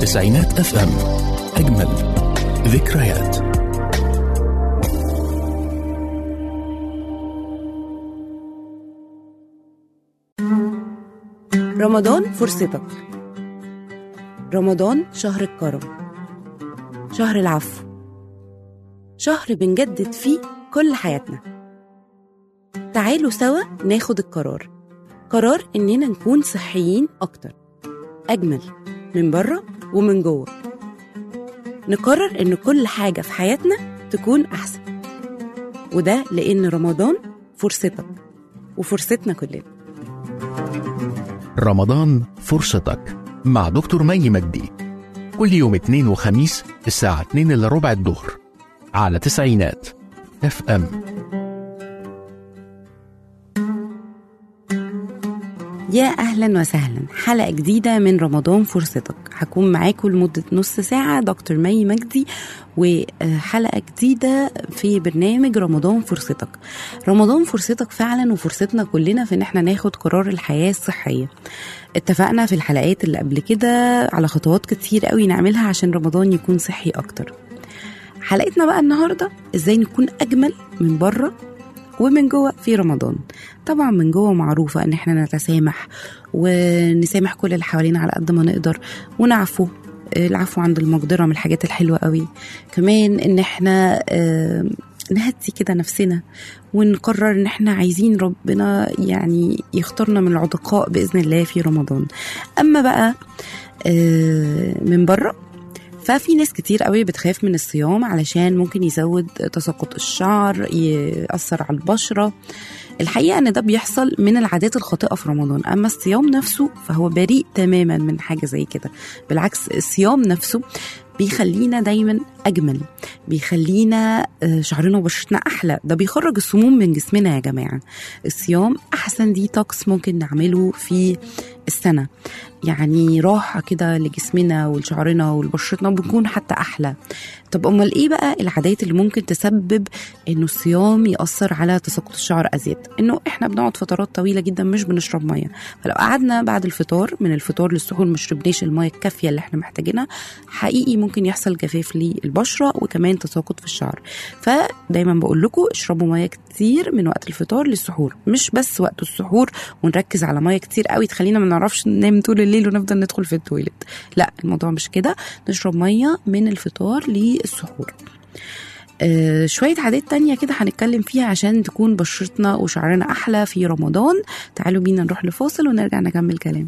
تسعينات اف ام. اجمل ذكريات. رمضان فرصتك. رمضان شهر الكرم، شهر العفو، شهر بنجدد فيه كل حياتنا. تعالوا سوا ناخد قرار إننا نكون صحيين أكتر، أجمل من بره ومن جوه. نقرر إن كل حاجة في حياتنا تكون أحسن، وده لأن رمضان فرصتك وفرصتنا كلنا. رمضان فرصتك مع دكتور مي مجدي، كل يوم اثنين وخميس الساعة 2:15 الظهر على تسعينات اف ام. يا أهلا وسهلا، حلقة جديدة من رمضان فرصتك. هكون معاكم لمدة نص ساعة دكتور مي مجدي، وحلقة جديدة في برنامج رمضان فرصتك. رمضان فرصتك فعلا وفرصتنا كلنا في ان احنا ناخد قرار الحياة الصحية. اتفقنا في الحلقات اللي قبل كده على خطوات كتير قوي نعملها عشان رمضان يكون صحي اكتر. حلقتنا بقى النهاردة ازاي نكون اجمل من بره ومن جوه في رمضان. طبعا من جوه معروفة ان احنا نتسامح ونسامح كل اللي حوالينا على قد ما نقدر، ونعفو. العفو عند المقدرة من الحاجات الحلوة قوي. كمان ان احنا نهدي كده نفسنا ونقرر ان احنا عايزين ربنا يعني يختارنا من العتقاء بإذن الله في رمضان. اما بقى من بره، ففي ناس كتير قوي بتخاف من الصيام علشان ممكن يزود تساقط الشعر، يأثر على البشرة. الحقيقة ان ده بيحصل من العادات الخاطئة في رمضان. اما الصيام نفسه فهو بريء تماما من حاجة زي كده. بالعكس، الصيام نفسه بيخلينا دايما أجمل، بيخلينا شعرنا وبشرتنا أحلى. ده بيخرج السموم من جسمنا يا جماعة. الصيام أحسن ديتوكس ممكن نعمله في السنة، يعني راحة كده لجسمنا ولشعرنا ولبشرتنا، وبنكون حتى أحلى. طب أمال إيه بقى العادات اللي ممكن تسبب إنه الصيام يأثر على تساقط الشعر أزيد؟ إنه إحنا بنقعد فترات طويلة جدا مش بنشرب مية. فلو قعدنا بعد الفطار من الفطار للسحور مش شربناش المية الكافية اللي إحنا محتاجينها، حقيقي ممكن يحصل جفاف للبشرة وكمان تساقط في الشعر. فدايما بقول لكم اشربوا مية كتير من وقت الفطار للسحور، مش بس وقت السحور ونركز على مية كتير قوي تخلينا ما نعرفش ننام طول الليل ونفضل ندخل في التويلت. لا، الموضوع مش كده. نشرب مية من الفطار للسحور. شوية عادات تانية كده هنتكلم فيها عشان تكون بشرتنا وشعرنا أحلى في رمضان. تعالوا بينا نروح لفاصل ونرجع نكمل كلام.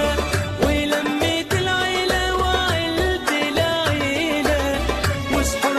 وصحوا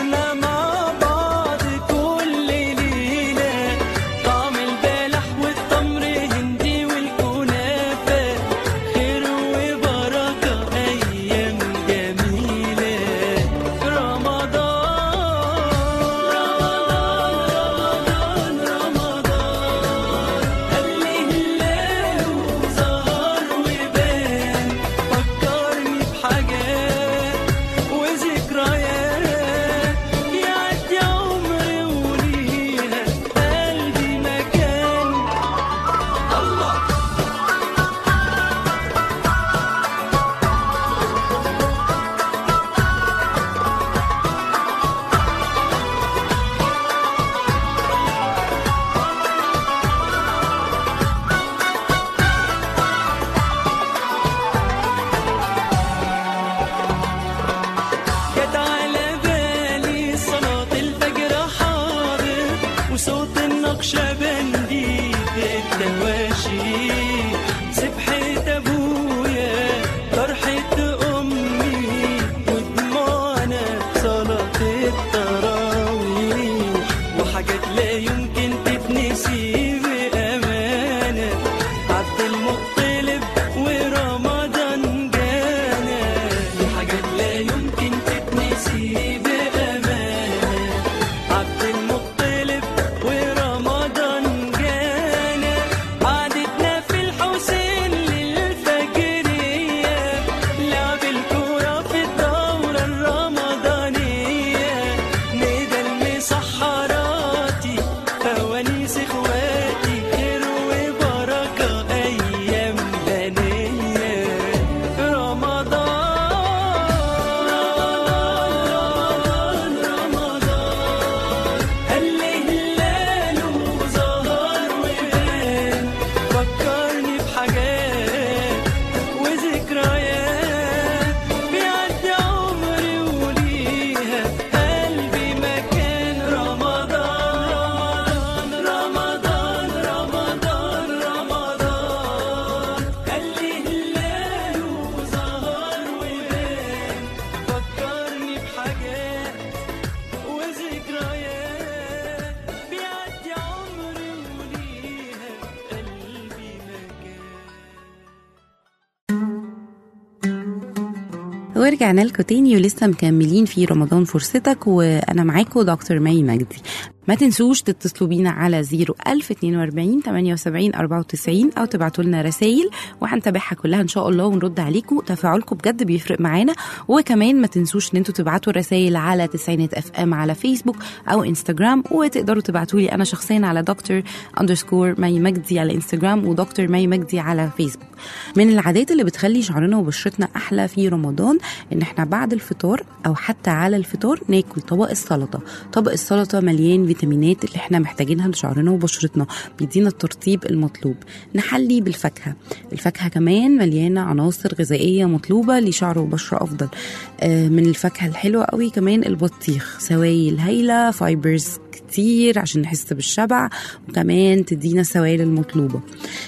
ورجعنا لكم تاني ولسه مكملين في رمضان فرصتك، وانا معاكم دكتور مي مجدي. ما تنسوش تتصلوا بينا على 01042 78 94 او تبعتوا لنا رسائل وهنتابعها كلها ان شاء الله ونرد عليكم. تفاعلكم بجد بيفرق معانا. وكمان ما تنسوش ان انتوا تبعتوا رسائل على تسعينات اف ام على فيسبوك او انستغرام، وتقدروا تبعتوا لي انا شخصيا على دكتور_مي مجدي على انستغرام ودكتور مي مجدي على فيسبوك. من العادات اللي بتخلي شعرنا وبشرتنا احلى في رمضان ان احنا بعد الفطار او حتى على الفطار ناكل طبق السلطه. طبق السلطه مليان فيتامينات اللي احنا محتاجينها لشعرنا وبشرتنا، بيدينا الترطيب المطلوب. نحلي بالفاكهه. الفاكهه كمان مليانه عناصر غذائيه مطلوبه لشعر وبشره افضل. من الفاكهه الحلوه قوي كمان البطيخ، سوائل هايله، فايبرز كتير عشان نحس بالشبع، وكمان تدينا السوائل المطلوبه.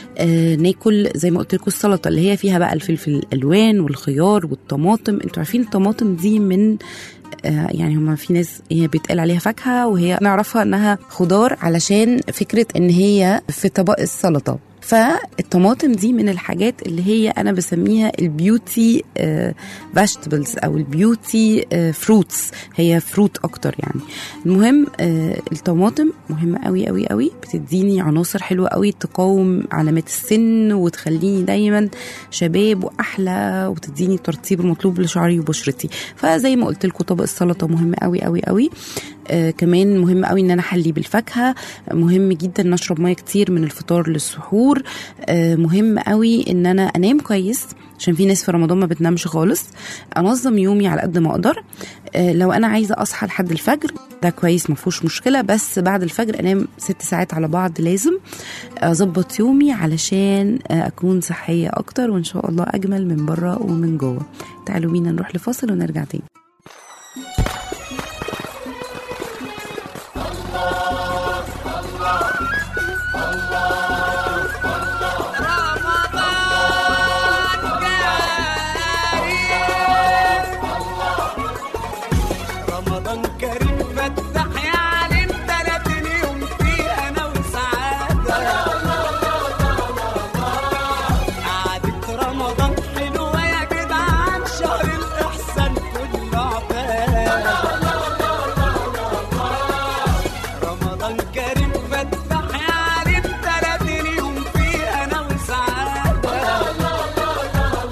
ناكل زي ما قلت لكم السلطه اللي هي فيها بقى الفلفل الالوان والخيار والطماطم. انتوا عارفين الطماطم دي من يعني هما في ناس هي بيتقال عليها فاكهة وهي نعرفها انها خضار علشان فكرة ان هي في طبق السلطة. فالطماطم دي من الحاجات اللي هي انا بسميها البيوتي فيجيتابلز او البيوتي فروتس، هي فروت اكتر يعني. المهم الطماطم مهمه قوي قوي قوي، بتديني عناصر حلوه قوي تقاوم علامات السن وتخليني دايما شباب واحلى، وتديني الترطيب المطلوب لشعري وبشرتي. فزي ما قلت لكم طبق السلطه مهم قوي قوي قوي. كمان مهم قوي ان انا احلي بالفاكهه. مهم جدا نشرب ميه كتير من الفطار للسحور. مهم قوي ان انا انام كويس عشان في ناس في رمضان ما بتنامش خالص. انظم يومي على قد ما اقدر. لو انا عايزه اصحى لحد الفجر ده كويس، ما فيهوش مشكله، بس بعد الفجر انام 6 ساعات على بعض. لازم اظبط يومي علشان اكون صحيه اكتر وان شاء الله اجمل من بره ومن جوه. تعالوا بينا نروح لفاصل ونرجع تاني.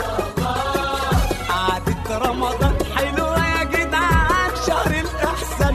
رمضان حلو يا جدعان، شهر الإحسان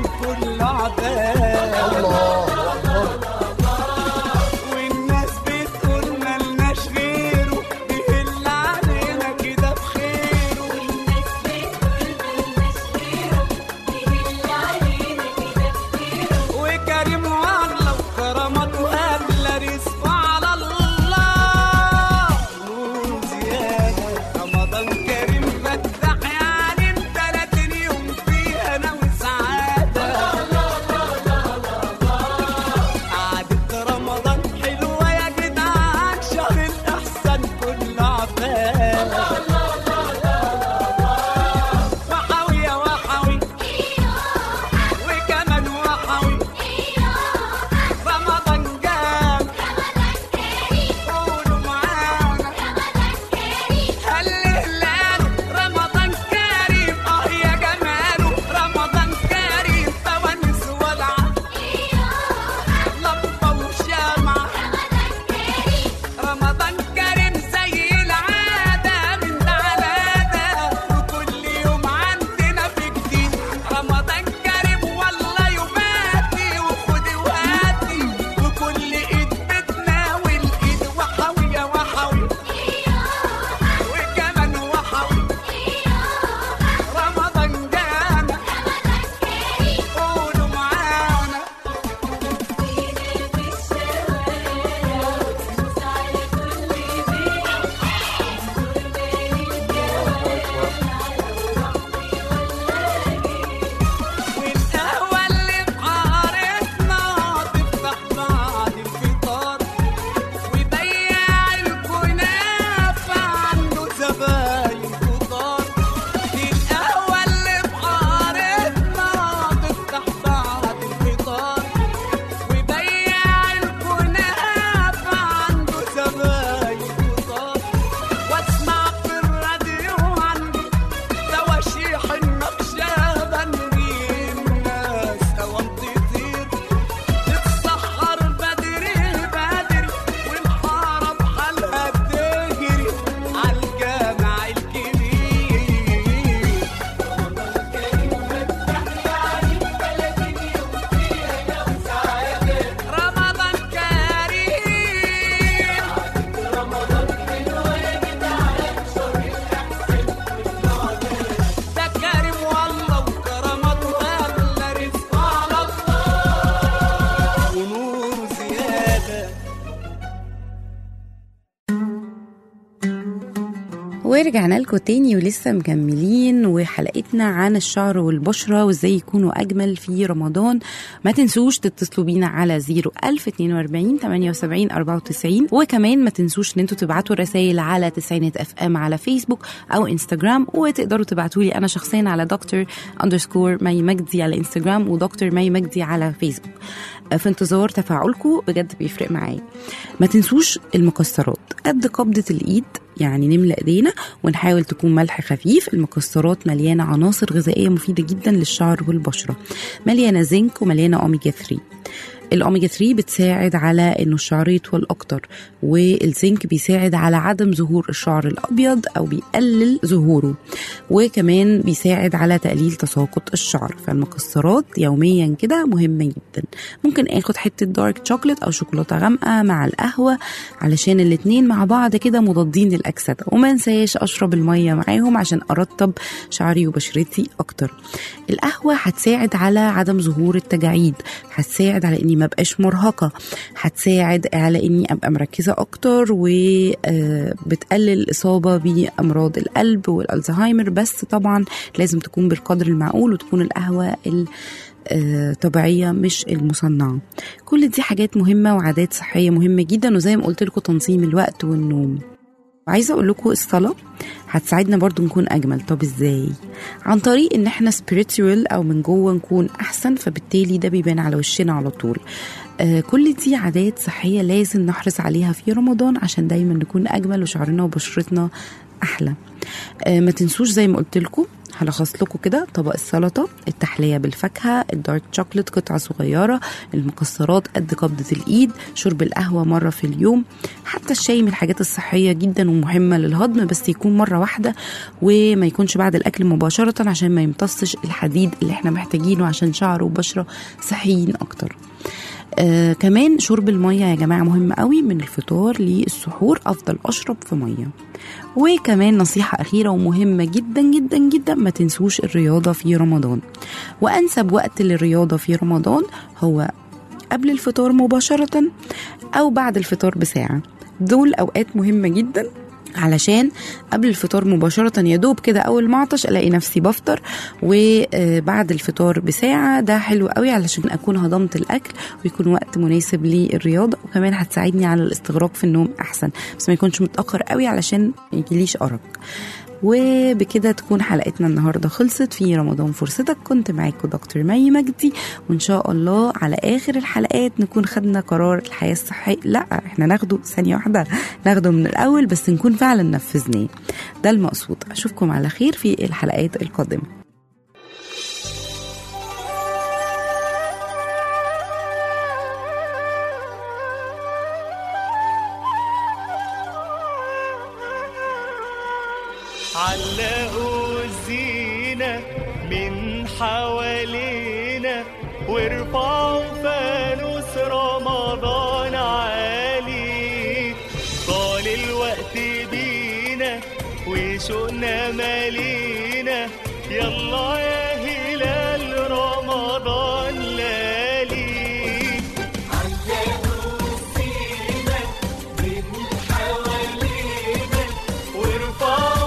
ورجعنا لكم تاني ولسه مكملين وحلقتنا عن الشعر والبشرة وازاي يكونوا أجمل في رمضان. ما تنسوش تتصلوا بينا على 01042 78 94 وكمان ما تنسوش ان انتوا تبعتوا رسائل على تسعينات FM على فيسبوك أو انستجرام، وتقدروا تبعتوا لي أنا شخصيا على دكتور_مي مجدي على انستجرام ودكتور مي مجدي على فيسبوك. في انتظار تفاعلكم بجد بيفرق معايا. ما تنسوش المكسرات قد قبضة الإيد، يعني نملأ ايدينا ونحاول تكون ملح خفيف. المكسرات مليانة عناصر غذائية مفيدة جدا للشعر والبشرة، مليانة زنك ومليانة أوميجا 3. الأوميجا 3 بتساعد على إنه الشعر يطول أكتر، والزنك بيساعد على عدم ظهور الشعر الأبيض أو بيقلل ظهوره، وكمان بيساعد على تقليل تساقط الشعر. فالمكسرات يوميا كده مهمة جدا. ممكن اخد حتة دارك شوكولات أو شوكولاتة غامقة مع القهوة علشان الاتنين مع بعض كده مضادين للأكسدة، وما انساش أشرب المية معاهم عشان أرطب شعري وبشرتي أكتر. القهوة هتساعد على عدم ظهور التجاعيد، هتساعد على إني ما بقاش مرهقة، هتساعد على إني أبقى مركزة أكتر، وبتقلل الإصابة بأمراض القلب والألزهايمر. بس طبعا لازم تكون بالقدر المعقول وتكون القهوة طبيعية مش المصنعة. كل دي حاجات مهمة وعادات صحية مهمة جدا، وزي ما قلت لكم تنظيم الوقت والنوم. وعايزة أقول لكم الصلاة هتساعدنا برضو نكون أجمل. طب إزاي؟ عن طريق إن إحنا spiritual أو من جوه نكون أحسن، فبالتالي ده بيبان على وشنا على طول. كل دي عادات صحية لازم نحرص عليها في رمضان عشان دايما نكون أجمل وشعرنا وبشرتنا أحلى. ما تنسوش زي ما قلت لكم هلخص لكم كده: طبق السلطة، التحلية بالفاكهة، الدارك شوكولات قطعة صغيرة، المكسرات قد قبضة الإيد، شرب القهوة مرة في اليوم. حتى الشاي من الحاجات الصحية جدا ومهمة للهضم، بس يكون مرة واحدة وما يكونش بعد الأكل مباشرة عشان ما يمتصش الحديد اللي احنا محتاجينه عشان شعر وبشرة صحيين أكتر. كمان شرب المية يا جماعة مهم قوي، من الفطار للسحور أفضل أشرب في مية. وكمان نصيحة أخيرة ومهمة جدا جدا جدا: ما تنسوش الرياضة في رمضان. وأنسب وقت للرياضة في رمضان هو قبل الفطار مباشرة أو بعد الفطار بساعة. دول أوقات مهمة جدا، علشان قبل الفطار مباشرة يا دوب كده أول ما أعطش ألاقي نفسي بفطر، وبعد الفطار بساعة ده حلو قوي علشان أكون هضمت الأكل ويكون وقت مناسب للرياضة. وكمان هتساعدني على الاستغراق في النوم أحسن، بس ما يكونش متأخر قوي علشان يجيليش أرق. وبكده تكون حلقتنا النهاردة خلصت في رمضان فرصتك. كنت معاكم دكتور مي مجدي، وإن شاء الله على آخر الحلقات نكون خدنا قرار الحياة الصحية. لا، احنا ناخده ثانية واحدة، ناخده من الأول بس نكون فعلا نفذناه. ده المقصود. أشوفكم على خير في الحلقات القادمة. علقوا الزينة من حوالينا وارفعوا فانوس رمضان عالي. طال الوقت بينا وشوقنا مالينا، يلا يا هلال رمضان لالي. علقوا الزينة من حوالينا وارفعوا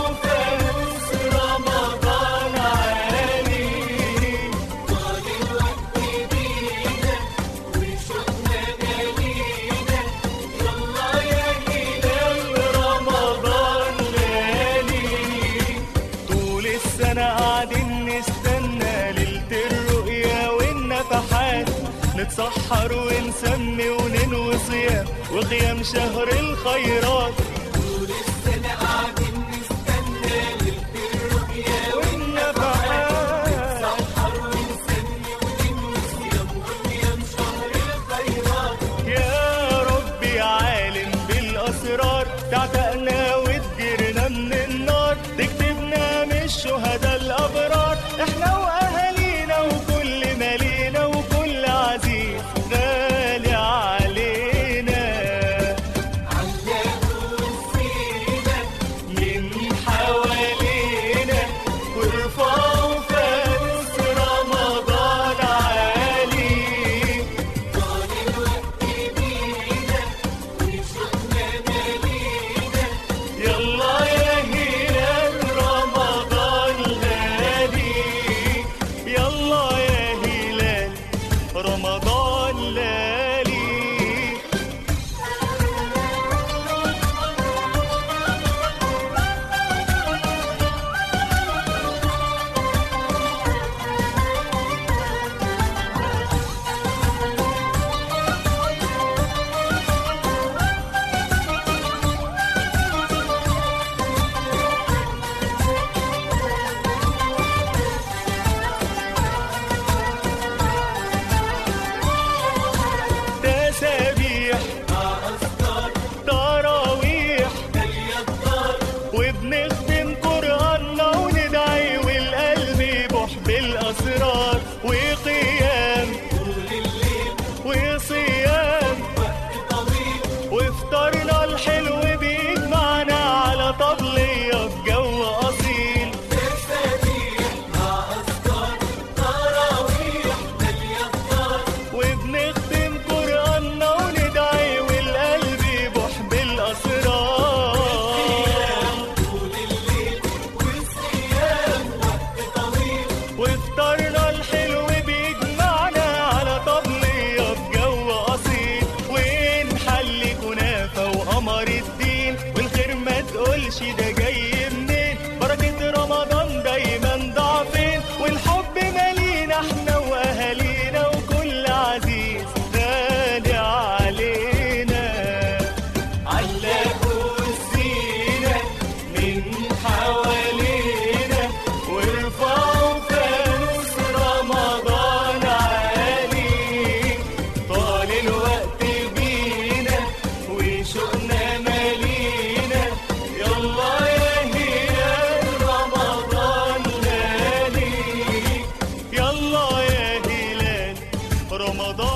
نتسحر ونسمي وننوي صيام وقيام شهر الخيرات. طول السنة قاعدين نستنى ليلة الرؤيا والنفحات. نتسحر ونسمي وننوي صيام وقيام شهر الخيرات. يا ربي عالم بالأسرار، تعتقنا وتجرنا من النار، تكتبنا من الشهداء الأبرار. احنا وأهالينا وكل مالينا وكل عزيز غالي علينا. علقوا رمضان لالي. تسابيح مع أذكار تراويح وبنختم قرآننا وندعي والقلب يبوح بالأسرار وقيام طول الليل وصيام وقت طويل وفطرنا الحلو بيجمعنا على طبلية في جو أصيل. تسابيح مع أذكار تراويح وبنختم قرآننا وندعي والقلب يبوح بالأسرار طول الليل والصيام وقت طويل وفطرنا الحلو بيجمعنا على طبلية في جو أصيل ونحلي كنافة وقمر الدين والخير ما تقولش ده جاي منين. بركة رمضان دايما ضعفين والحب مالينا احنا وأهالينا وكل عزيز غالي علينا. علقوا الزينة من حوالينا وارفعوا فانوس رمضان عالي. طال الوقت بينا وشوقنا مالينا يلا يا هلال رمضان لالي. يلا يا هلال رمضان